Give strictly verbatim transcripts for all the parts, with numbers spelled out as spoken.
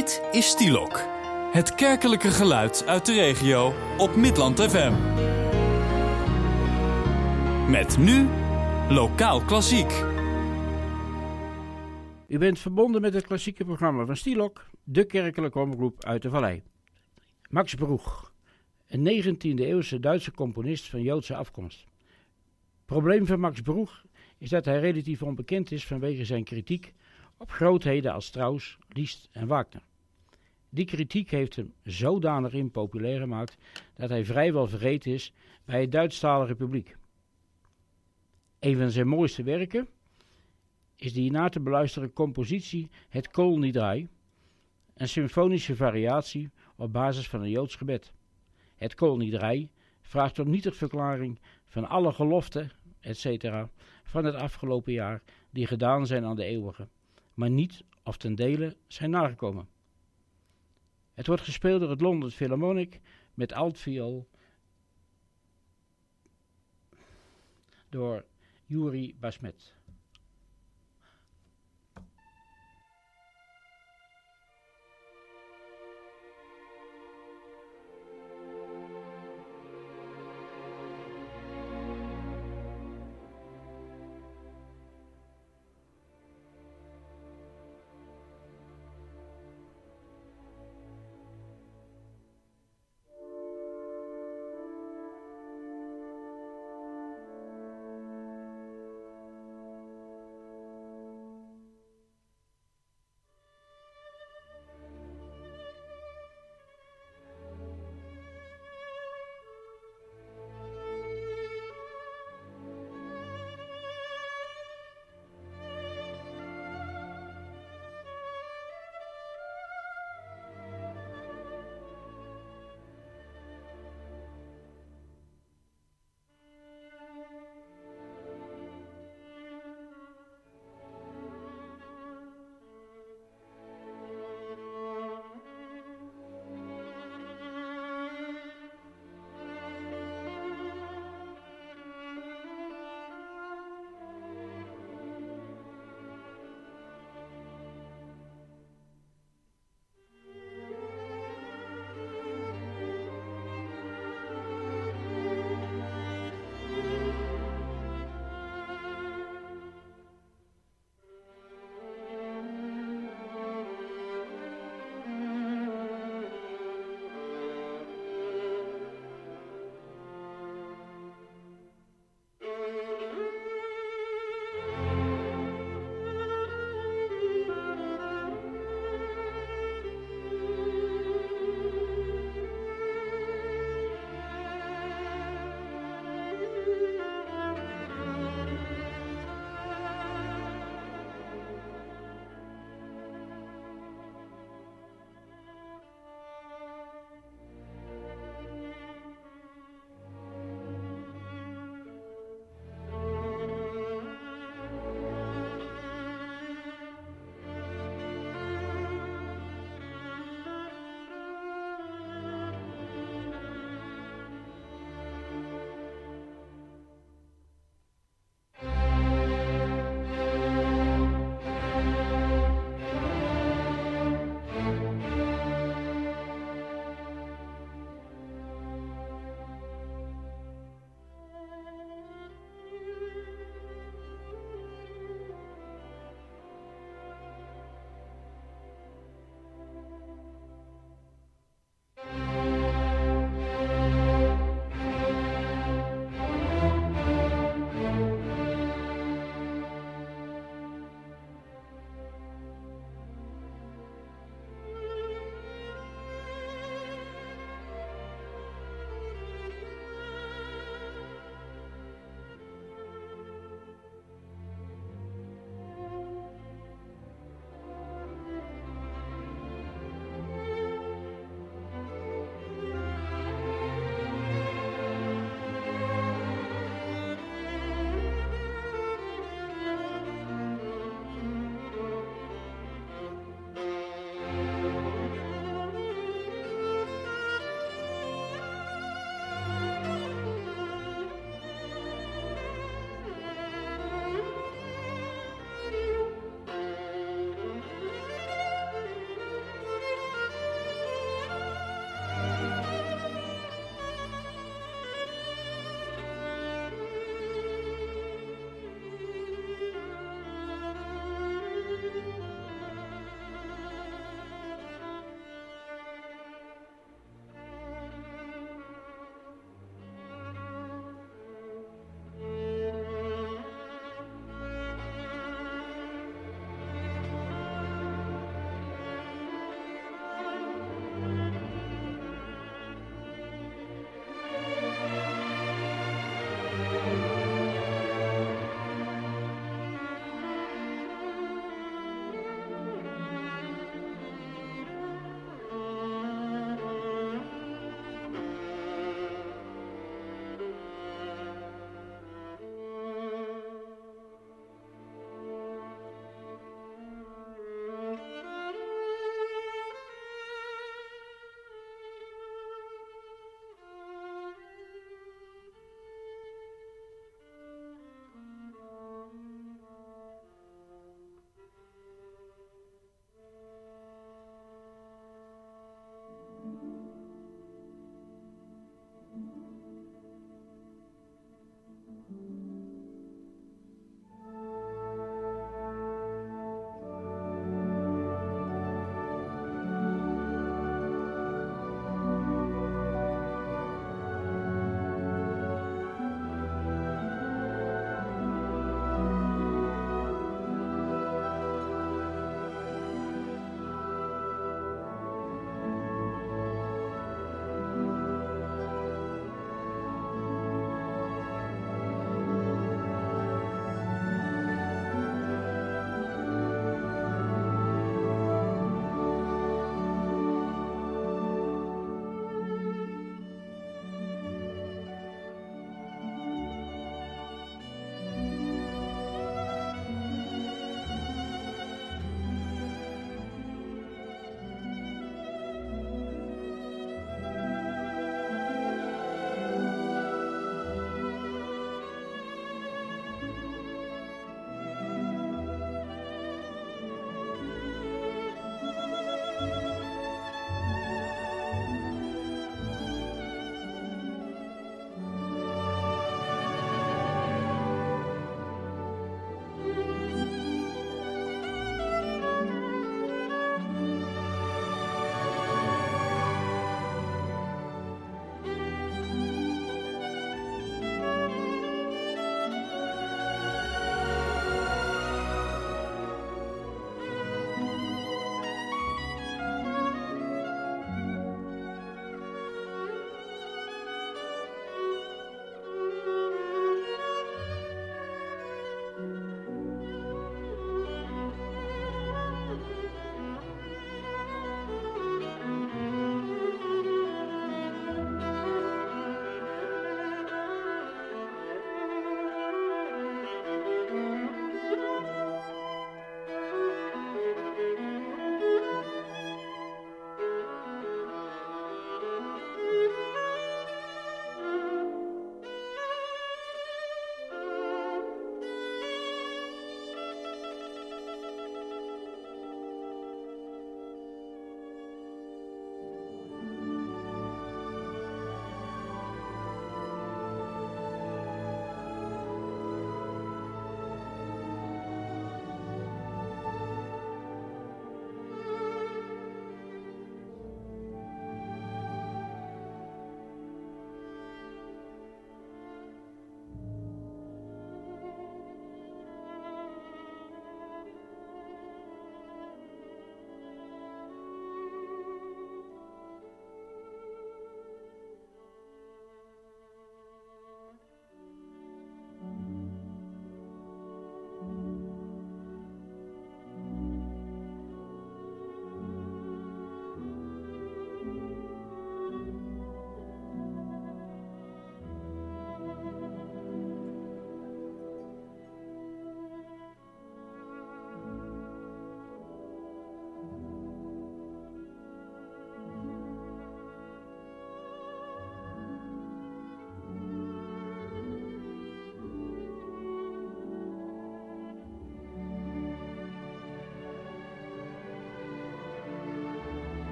Dit is Stielok, het kerkelijke geluid uit de regio op Midland F M. Met nu Lokaal Klassiek. U bent verbonden met het klassieke programma van Stielok, de kerkelijke omroep uit de Vallei. Max Bruch, een negentiende eeuwse Duitse componist van Joodse afkomst. Het probleem van Max Bruch is dat hij relatief onbekend is vanwege zijn kritiek op grootheden als Strauss, Liszt en Wagner. Die kritiek heeft hem zodanig impopulair gemaakt dat hij vrijwel vergeten is bij het Duitsstalige publiek. Een van zijn mooiste werken is de hierna te beluisteren compositie Het Kol Nidrei, een symfonische variatie op basis van een Joods gebed. Het Kol Nidrei vraagt om nietige verklaring van alle geloften, et cetera, van het afgelopen jaar die gedaan zijn aan de eeuwige, maar niet of ten dele zijn nagekomen. Het wordt gespeeld door het London Philharmonic met altviool door Yuri Basmet.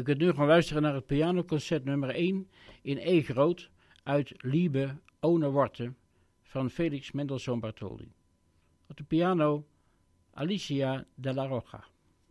U kunt nu gaan luisteren naar het pianoconcert nummer één in E groot uit Liebe ohne Worte van Felix Mendelssohn Bartholdy. Op de piano Alicia Della Rocha.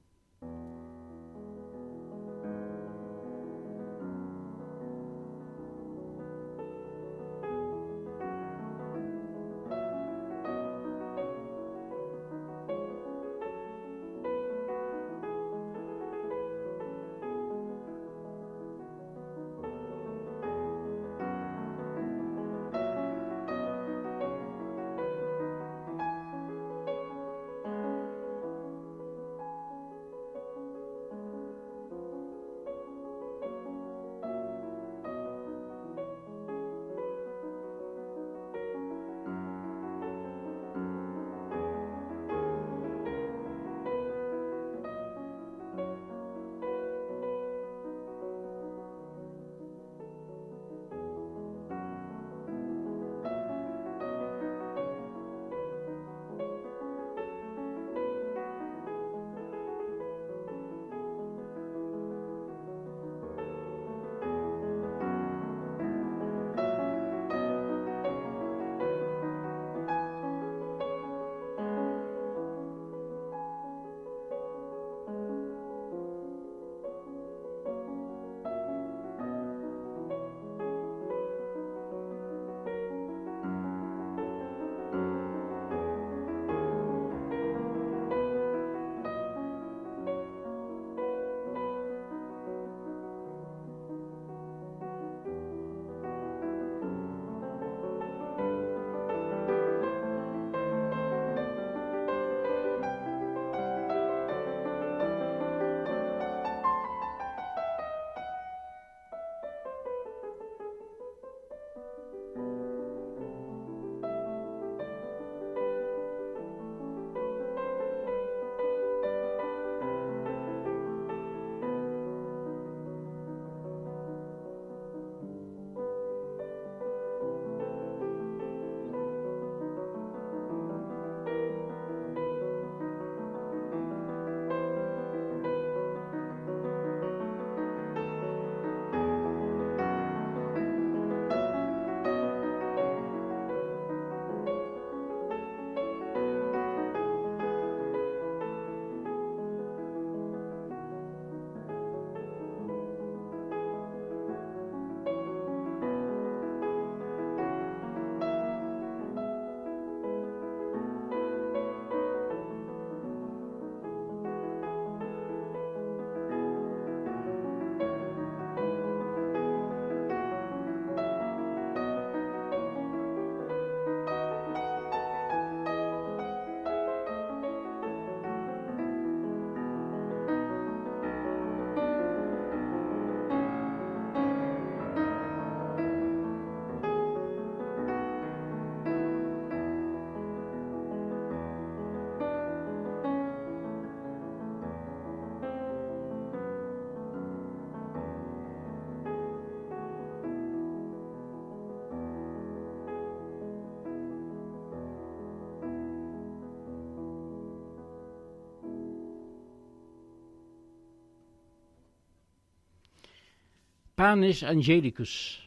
Panis Angelicus,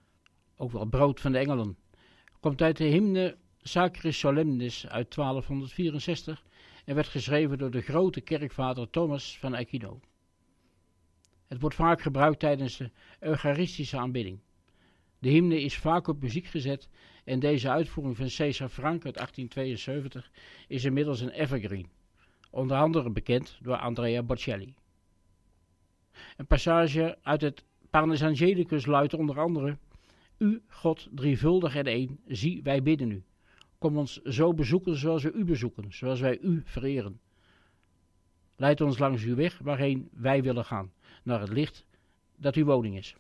ook wel brood van de engelen, komt uit de hymne Sacris Solemnis uit twaalfhonderdvierenzestig en werd geschreven door de grote kerkvader Thomas van Aquino. Het wordt vaak gebruikt tijdens de eucharistische aanbidding. De hymne is vaak op muziek gezet en deze uitvoering van César Franck uit achttien tweeënzeventig is inmiddels een evergreen, onder andere bekend door Andrea Bocelli. Een passage uit het Panis Angelicus luidt onder andere: U, God, drievuldig en één, zie, wij bidden u. Kom ons zo bezoeken zoals we u bezoeken, zoals wij u vereren. Leid ons langs uw weg waarheen wij willen gaan, naar het licht dat uw woning is.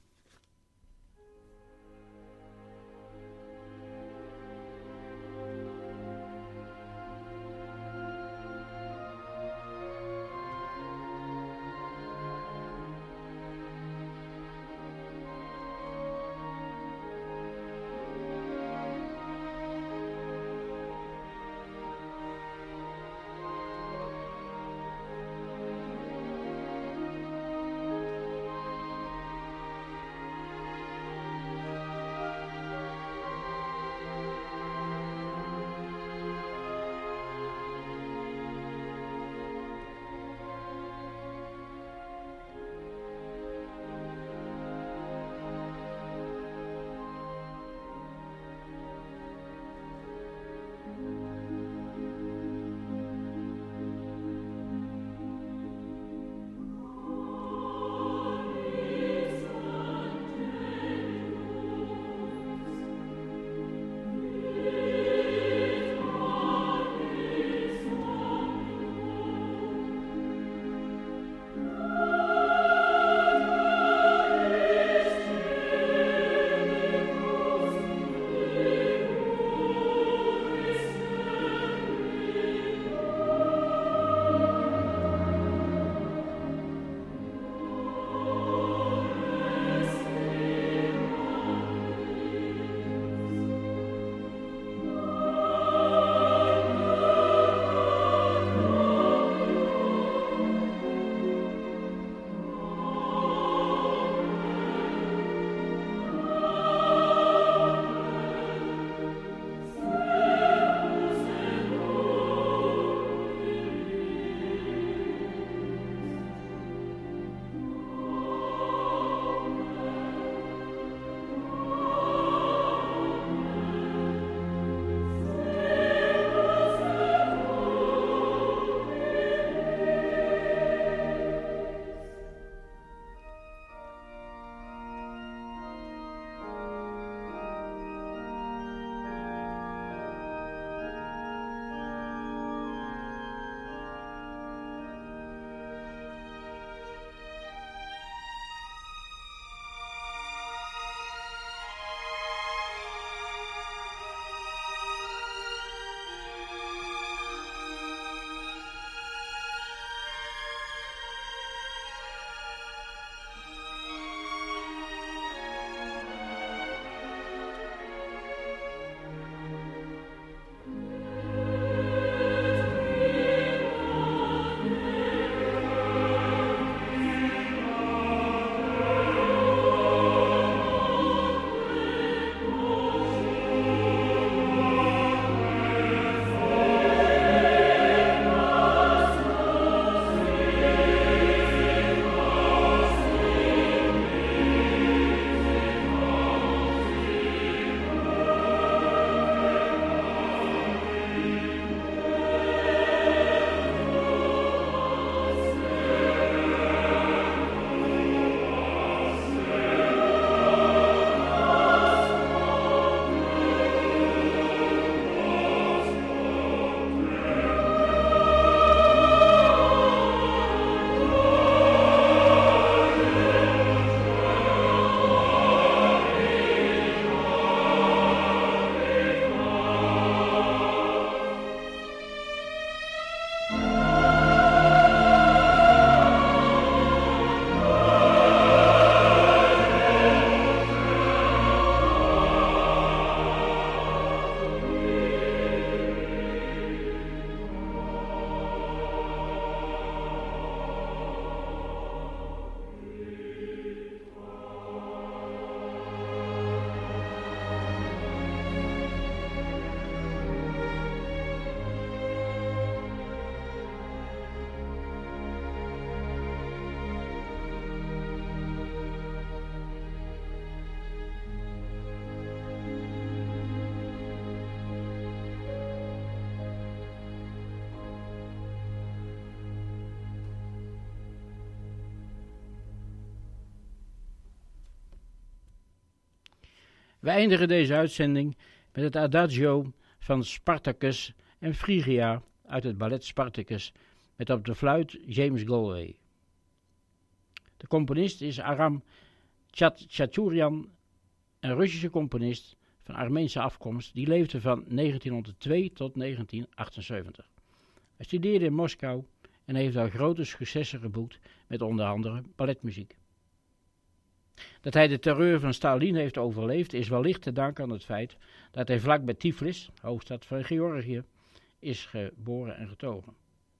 We eindigen deze uitzending met het Adagio van Spartacus en Phrygia uit het ballet Spartacus met op de fluit James Galway. De componist is Aram Tchatchourian, een Russische componist van Armeense afkomst die leefde van negentienhonderdtwee tot negentien achtenzeventig. Hij studeerde in Moskou en heeft daar grote successen geboekt met onder andere balletmuziek. Dat hij de terreur van Stalin heeft overleefd is wellicht te danken aan het feit dat hij vlak bij Tiflis, hoofdstad van Georgië, is geboren en getogen.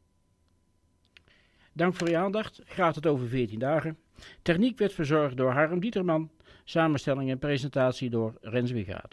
Dank voor je aandacht, gaat het over veertien dagen. Techniek werd verzorgd door Harm Dieterman, samenstelling en presentatie door Rens Wigaert.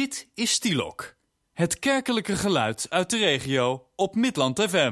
Dit is Stielok, het kerkelijke geluid uit de regio op Midland F M.